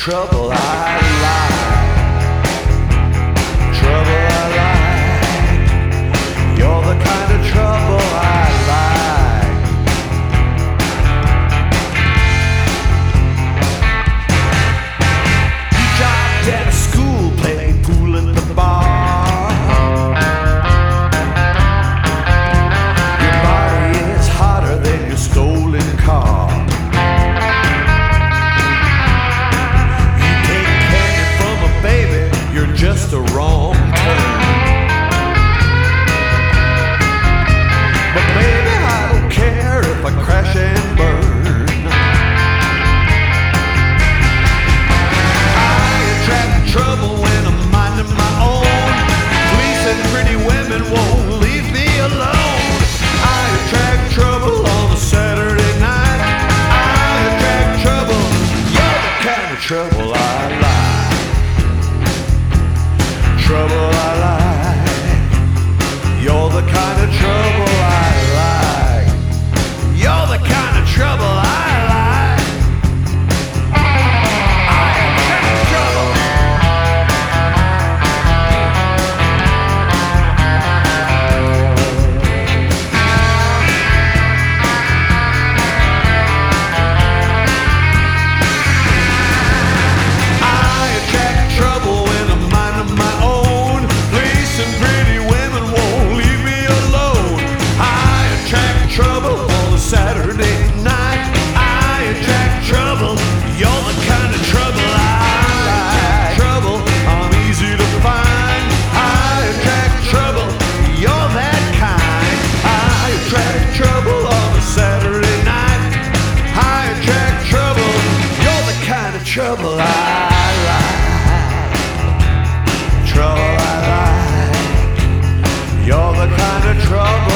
Trouble I like, trouble I like. You're the kind of trouble I like. You dropped out of school, playing pool at the bar. Your body is hotter than your stolen car. Just a wrong turn. But baby, I don't care if I crash and burn. I attract trouble when I'm minding my own. Police and pretty women won't leave me alone. I attract trouble on a Saturday night. I attract trouble. You're the kind of trouble I like. Trouble I like. You're the kind of trouble I like. You're the kind of trouble I like. I attract trouble. I attract trouble when I'm minding my own. And pretty women won't leave me alone. I attract trouble on a Saturday night. I attract trouble. You're the kind of trouble I like. Trouble, I'm easy to find. I attract trouble. You're that kind. I attract trouble on a Saturday night. I attract trouble. You're the kind of trouble I like. Trouble I like. You're the kind of trouble